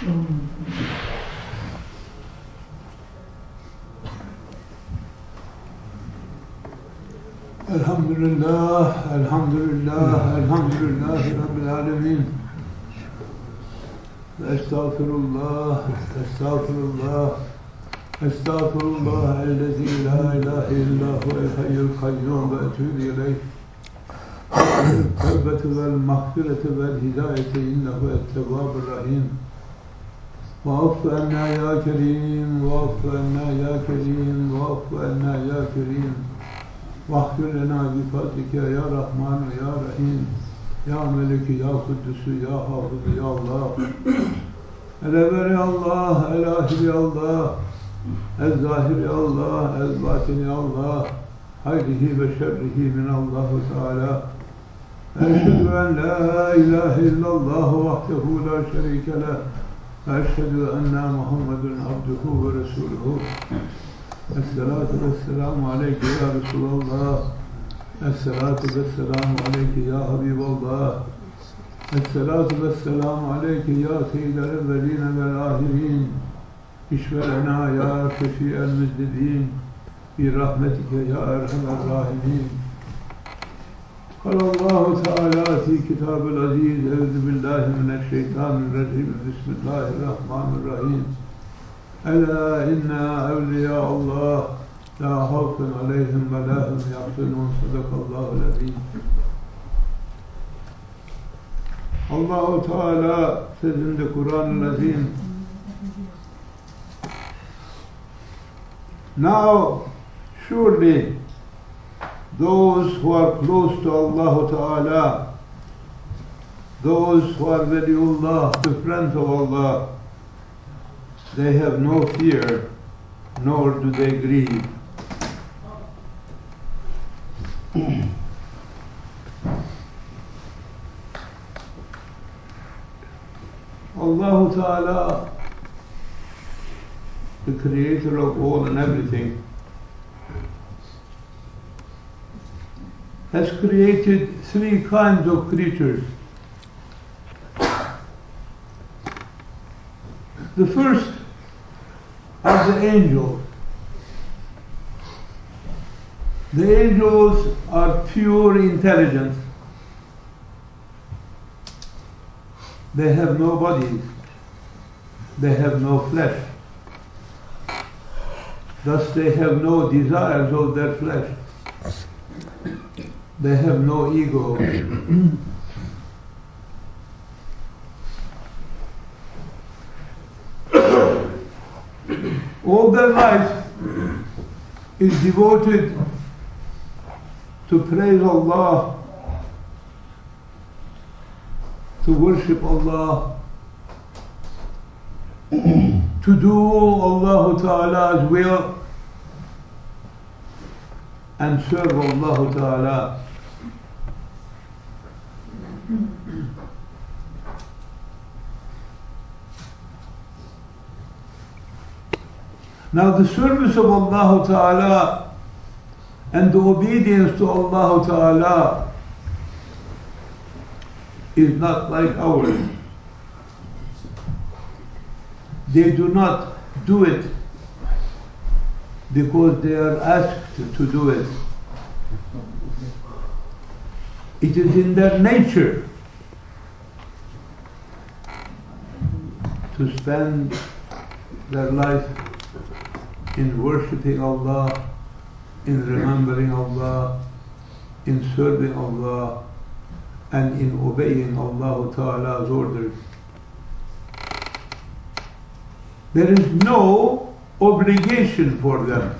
Elhamdülillah, elhamdülillah, elhamdülillah Rabbil alemin. Estağfirullah, estağfirullah, estağfirullah ellezî la ilahe illâhu el-hayyul kayyum ve etûbü ileyh. Tevbeti vel mağfireti vel hidayeti innehu et-tevvâbur rahîm. وَاَفْوَ اَنَّا يَا كَرِيمٌ وَاَفْوَ اَنَّا يَا كَرِيمٌ وَاَفْوَ اَنَّا يَا كَرِيمٌ وَاغْفِرْ لَنَا بِفَضْلِكَ يَا رَحْمَنُ يَا رَحِيمُ يَا مَلِكِ يَا قُدُّسُ يَا حَافِظُ يَا اللّٰهُ El-Eber ya Allah, El-Ahir ya Allah, El-Zahir ya Allah, El-Batin ya Allah, hayrihi ve şerrihi minallahu Teala. Eşhedü en la ilahe illallah vahdehu la şerike leh. Eşhedü enne Muhammedun abduhu ve resuluhu. Esselatu vesselamu aleyke ya Resulallah. Esselatu vesselamu aleyke ya Habiballah. Esselatu vesselamu aleyke ya seyyidel evveline vel ahirin. İşvelena ya kefi'el müzdedin. Bi rahmetike ya erhamer rahimin. Kalallahu Teala fi kitab-ül aziz. Euzu billahi mineşşeytanirracim. Bismillahirrahmanirrahim. Ela inna evliya Allah la havfun aleyhim ve la hum yahzunun. Sadakallahul azim. Allahu Teala sözünde Kur'an-ı Azim. Now, surely those who are close to Allah Ta'ala, those who are waliullah, the friends of Allah, they have no fear, nor do they grieve. Allah Ta'ala, the creator of all and everything, has created three kinds of creatures. The first are the angels. The angels are pure intelligence. They have no bodies. They have no flesh. Thus they have no desires of their flesh. They have no ego. All their life is devoted to praise Allah, to worship Allah, to do Allah Ta'ala's will, and serve Allah Ta'ala. Now the service of Allah Ta'ala and the obedience to Allah Ta'ala is not like ours. They do not do it because they are asked to do it. It is in their nature to spend their life in worshipping Allah, in remembering Allah, in serving Allah, and in obeying Allah Ta'ala's orders. There is no obligation for them.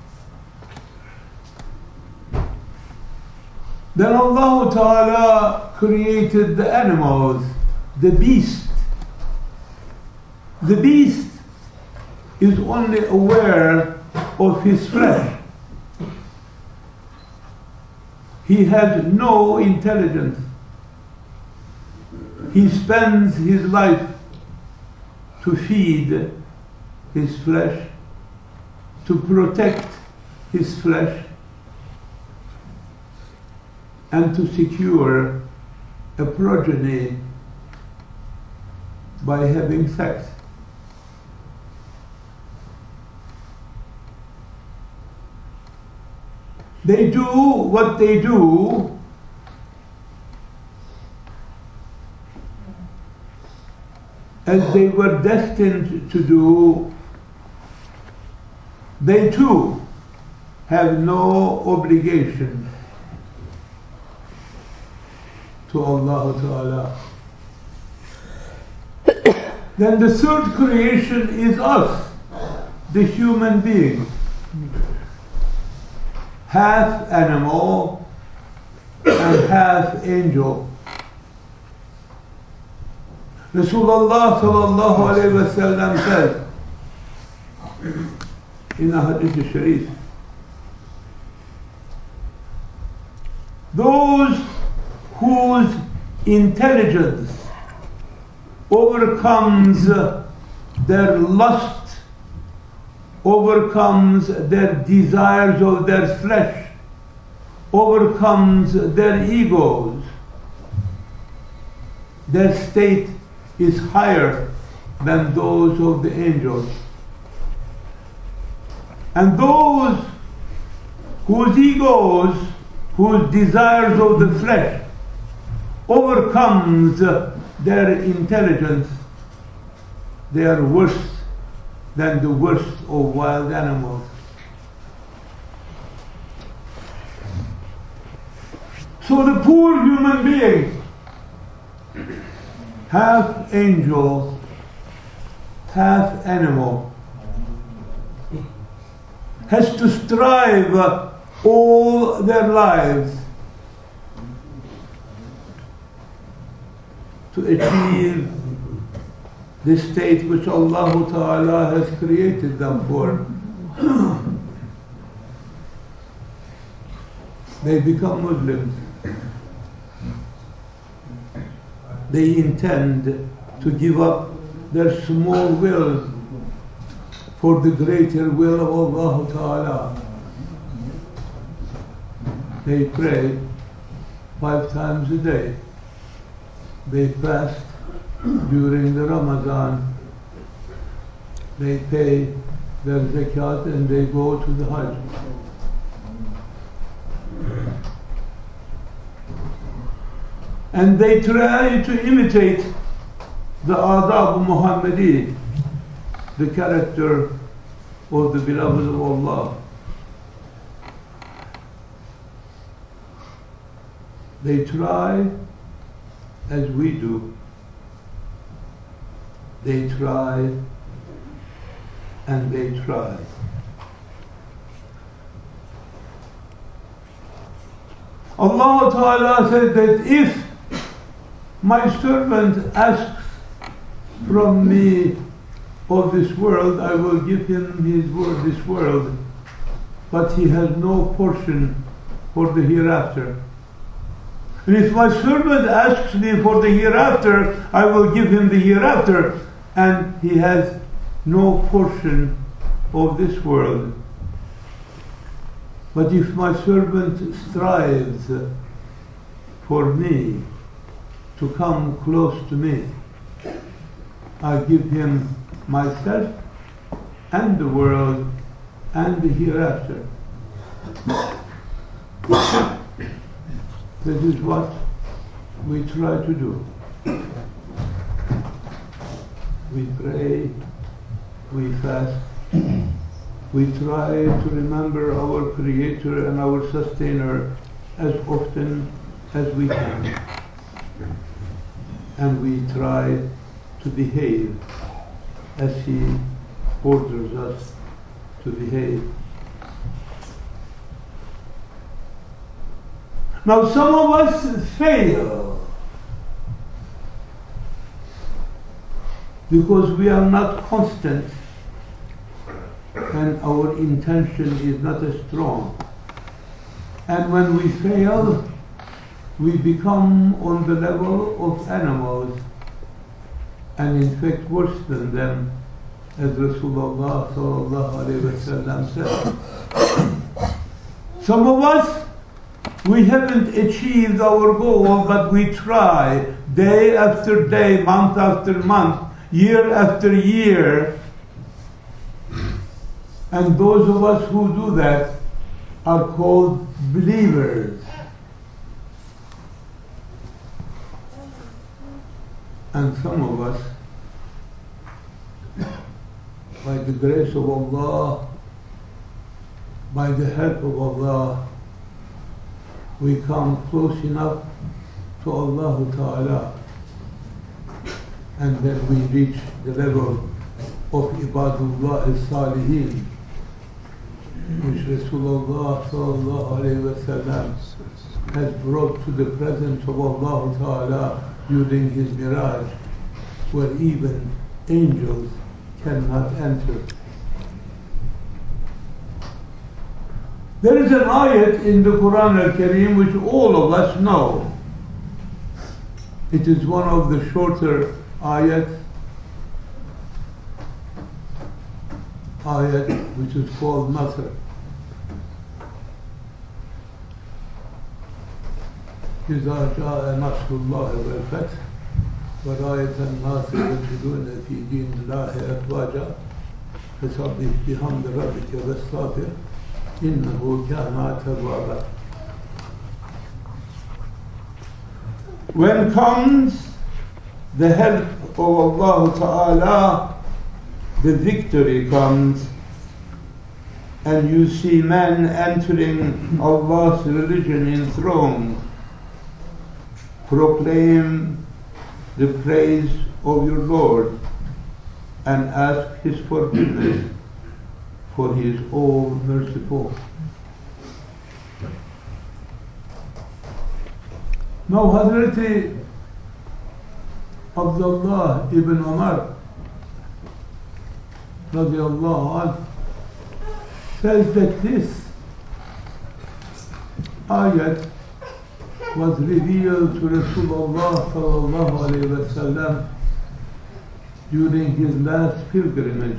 Then Allah Ta'ala created the animals, the beast. The beast is only aware of his flesh. He has no intelligence. He spends his life to feed his flesh, to protect his flesh, and to secure a progeny by having sex. They do what they do as they were destined to do. They too have no obligation to Allah Ta'ala. Then the third creation is us, the human beings. Half animal and half angel. Rasulullah sallallahu alayhi wa sallam says in a hadith sharif, those whose intelligence overcomes their lust, overcomes their desires of their flesh, overcomes their egos, their state is higher than those of the angels. And those whose egos, whose desires of the flesh overcomes their intelligence, they are worse than the worst of wild animals. So the poor human being, half angel, half animal, has to strive all their lives to achieve the state which Allah Ta'ala has created them for. They become Muslims. They intend to give up their small will for the greater will of Allah Ta'ala. They pray 5 times a day. They fast during the Ramadan. They pay their zakat and they go to the Hajj. And they try to imitate the Adab Muhammadi, the character of the beloved of Allah. They try as we do. They try and they try. Allah Ta'ala said that if my servant asks from me of this world, I will give him his word, this world, but he has no portion for the hereafter. And if my servant asks me for the hereafter, I will give him the hereafter, and he has no portion of this world. But if my servant strives for me, to come close to me, I give him myself and the world and the hereafter. This is what we try to do. We pray, we fast, we try to remember our Creator and our Sustainer as often as we can. And we try to behave as He orders us to behave. Now some of us fail because we are not constant and our intention is not as strong. And when we fail, we become on the level of animals, and in fact worse than them, as Rasulullah sallallahu alayhi wa sallam said. Some of us, we haven't achieved our goal, but we try day after day, month after month, year after year. And those of us who do that are called believers. And some of us, by the grace of Allah, by the help of Allah, we come close enough to Allah Ta'ala, and then we reach the level of Ibadullah al-Salihin, which Rasulullah Sallallahu Alaihi Wasallam has brought to the presence of Allah Ta'ala during his Miraj, where even angels cannot enter. There is an ayat in the Quran al-Kareem which all of us know. It is one of the shorter ayats, which is called Nasr. إذا جاء نصر الله والفتح ورأيت الناس يدخلون في دين الله أفواجا فسبح بحمد ربك واستغفر إنه كان توابا. When comes the help of Allah Ta'ala, the victory comes, and you see men entering Allah's religion enthroned. Proclaim the praise of your Lord and ask His forgiveness, for He is all merciful. Now Hazrat Abdullah ibn Umar radiallahu anhu says that this ayat was revealed to Rasulullah sallallahu alayhi wa sallam during his last pilgrimage.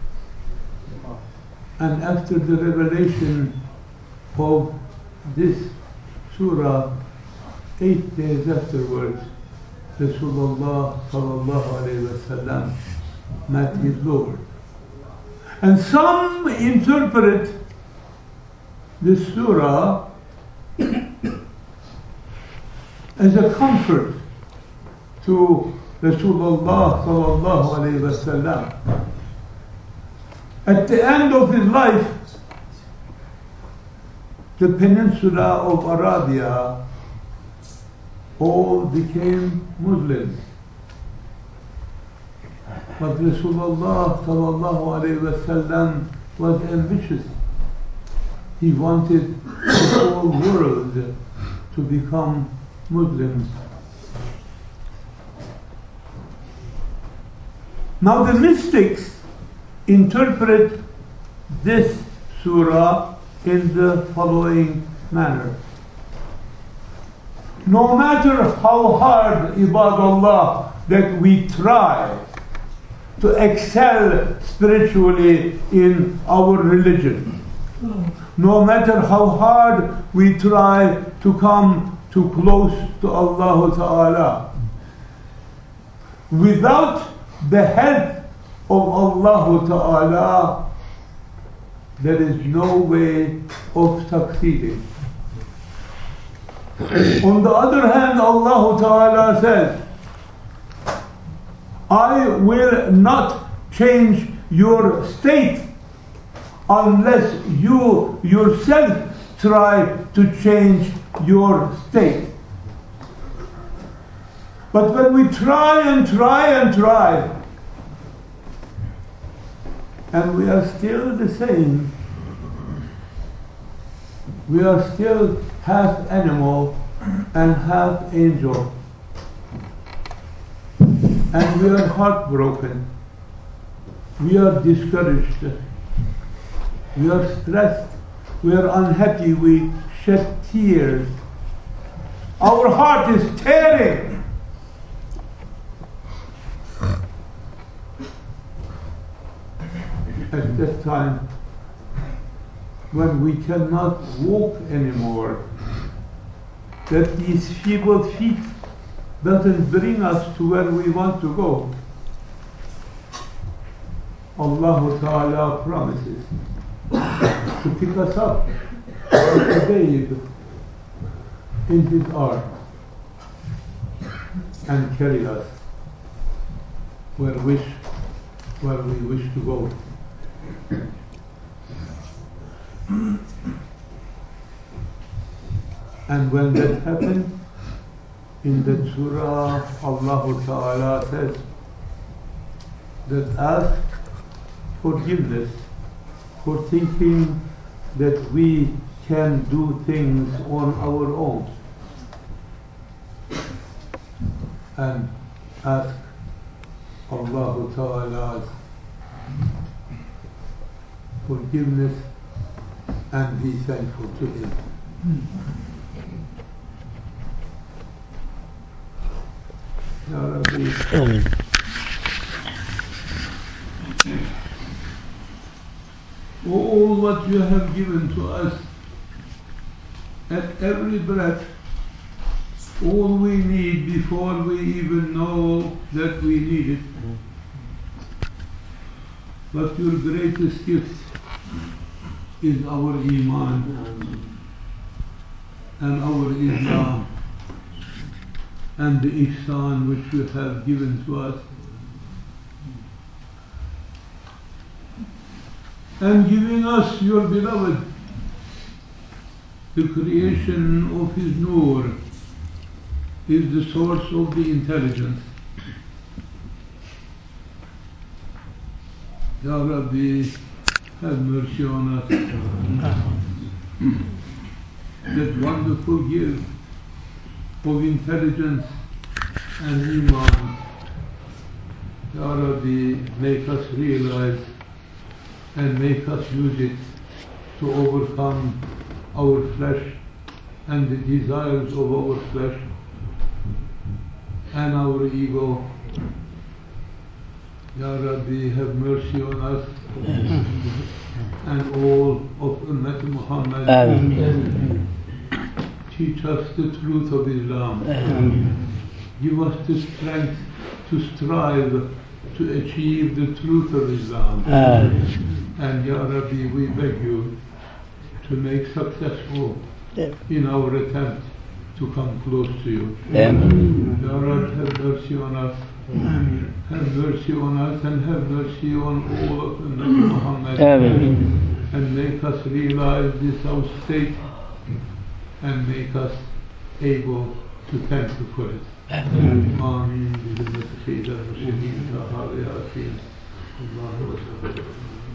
And after the revelation of this surah, 8 days afterwards, Rasulullah sallallahu alayhi wa sallam met his Lord. And some interpret this surah as a comfort to Rasulullah sallallahu alayhi wa sallam. At the end of his life, the peninsula of Arabia all became Muslims. But Rasulullah sallallahu alayhi wa sallam was ambitious. He wanted the whole world to become Muslims. Now the mystics interpret this surah in the following manner. No matter how hard, ibadallah, that we try to excel spiritually in our religion, no matter how hard we try to come too close to Allah Ta'ala, without the help of Allah Ta'ala, there is no way of succeeding. On the other hand, Allah Ta'ala says, I will not change your state unless you yourself try to change your state. But when we try and try and try, and we are still the same, we are still half animal and half angel, and we are heartbroken, we are discouraged, we are stressed, we are unhappy, we shed tears, our heart is tearing. At that time, when we cannot walk anymore, that these feeble feet doesn't bring us to where we want to go, Allah Ta'ala promises to pick us up like a babe in His arms and carry us where we wish to go. And when that happens, in the surah, Allah Ta'ala says that ask forgiveness for thinking that we can do things on our own, and ask Allah Ta'ala's forgiveness and be thankful to Him. Ya Rabbi, Amen. all what you have given to us at every breath, all we need before we even know that we need it. But your greatest gift is our Iman and our Islam and the Ihsan which you have given to us. And giving us your beloved, the creation of His Nur, is the source of the intelligence. Ya Rabbi, have mercy on us. That wonderful gift of intelligence and Iman, Ya Rabbi, make us realize and make us use it to overcome our flesh and the desires of our flesh and our ego. Ya Rabbi, have mercy on us and all of Ummah Muhammad. Amen. Teach us the truth of Islam. Give us the strength to strive to achieve the truth of Islam. And Ya Rabbi, we beg you to make successful in our attempt to come close to you. Ya Rabbi, have mercy on us. Have mercy on us and have mercy on all of Ummah Muhammad. And make us realize this our state and make us able to thank you for it. Amin. بحرمة سيد المرسلين طه ياسين الله أكبر.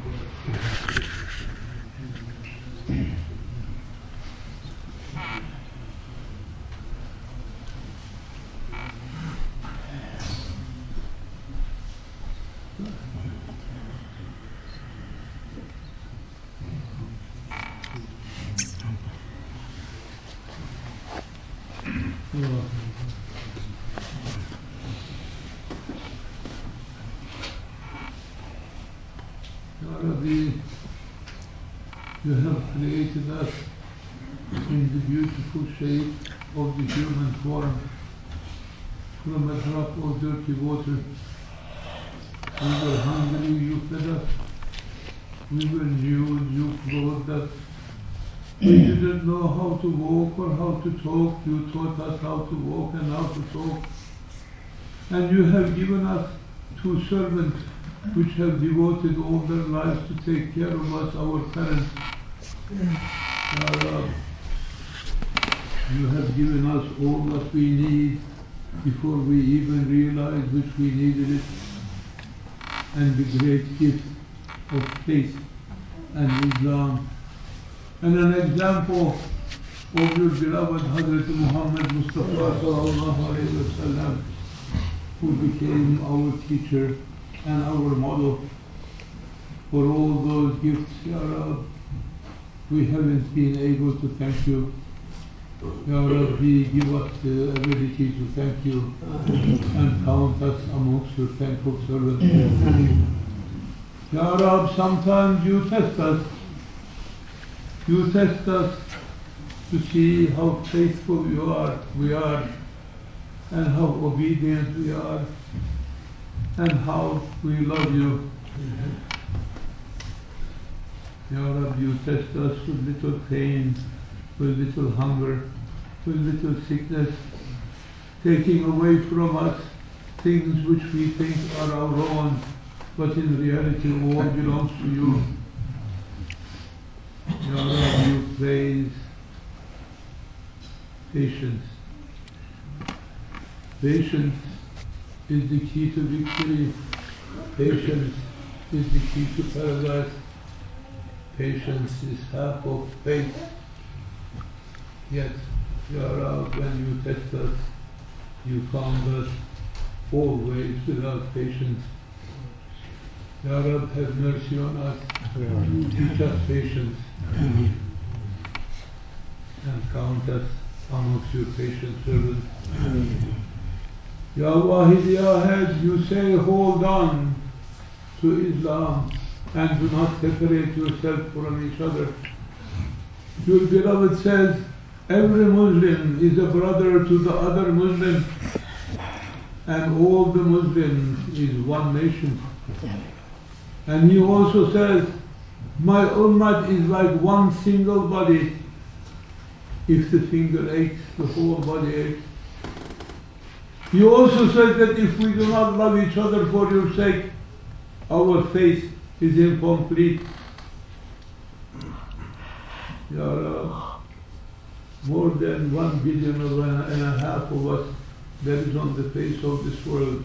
You have created us in the beautiful shape of the human form from a drop of dirty water. We were hungry, you fed us. We were nude, you clothed us. We didn't know how to walk or how to talk. You taught us how to walk and how to talk. And you have given us two servants which have devoted all their lives to take care of us, our parents. Ya Rab, you have given us all that we need before we even realized which we needed it, and the great gift of faith and Islam, and an example of your beloved Hazrat Muhammad Mustafa sallallahu alayhi wa sallam, who became our teacher and our model. For all those gifts, Ya Rab, we haven't been able to thank you. Ya Rabbi, give us the ability to thank you and count us amongst your thankful servants. Ya Rab, sometimes you test us. You test us to see how faithful we are, and how obedient we are, and how we love you. Ya Rabbi, you test us with little pain, with little hunger, with little sickness, taking away from us things which we think are our own, but in reality all belongs to you. Ya Rabbi, you praise patience. Patience is the key to victory. Patience is the key to paradise. Patience is half of faith. Yet, Ya Rab, when you test us, you found us always without patience. Ya Rab, have mercy on us. Teach us patience. And count us amongst your patient servants. Ya Wahid, Ya Ahad, you say hold on to Islam and do not separate yourself from each other. Your beloved says, every Muslim is a brother to the other Muslim, and all the Muslims is one nation. And he also says, my ummah is like one single body. If the finger aches, the whole body aches. He also says that if we do not love each other for your sake, our faith is incomplete. Ya Rab, more than 1 billion and a half of us that is on the face of this world,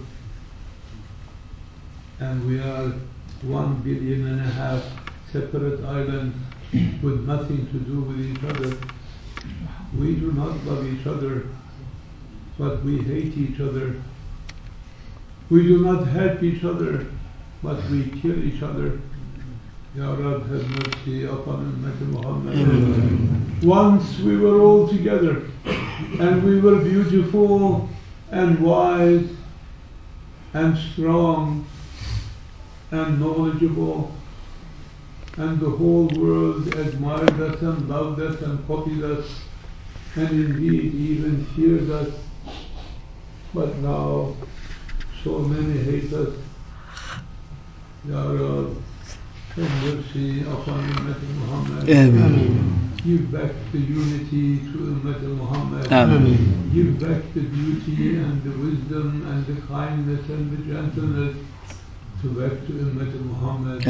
and we are 1 billion and a half separate islands with nothing to do with each other. We do not love each other, but we hate each other. We do not help each other, but we kill each other. Ya Rab, have mercy upon Ummah Muhammad. Once we were all together, and we were beautiful and wise and strong and knowledgeable, and the whole world admired us and loved us and copied us, and indeed even feared us. But now so many hate us. Ya Rab, have mercy upon Ummah Muhammad. Give back the unity to Ummah Muhammad. Give back the beauty and the wisdom and the kindness and the gentleness to back to Ummah Muhammad.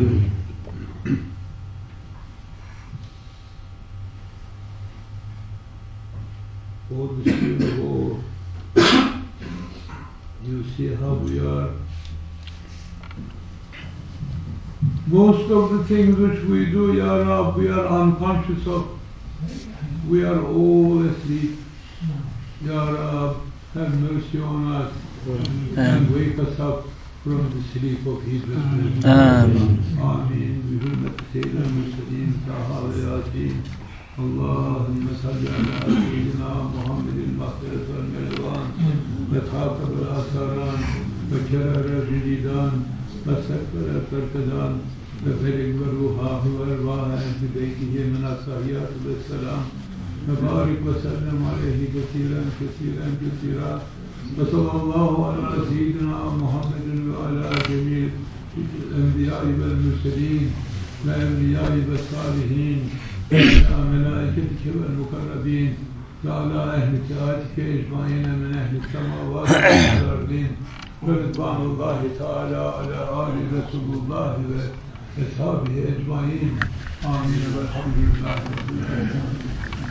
Oh, the Spirit of all, you see how we are. Most of the things which we do, Ya Rab, we are unconscious of. We are all asleep. Ya Rab, have mercy on us and wake us up from the sleep of heedlessness. Ameen. بحرمة سيد المرسلين طه وياسين. اللهم صل على سيدنا محمد المغفرة والمرضوان وخاتم الآثاران وكرر الجديدان وسكر الفرقدان وفرق الروح والأرواح في بيته من الصحيات والسلام وبارك وسلم عليه كثيرا كثيرا كثيرا وصلى الله على سيدنا محمد وعلى جميع الأنبياء والمرسلين والأولياء والصالحين وعلى ملائكتك والمقربين وعلى أهل طاعتك أجمعين من أهل السماوات والأرضين ورضوان الله تعالى على آل رسول الله وأصحابه أجمعين آمين والحمد لله رب العالمين.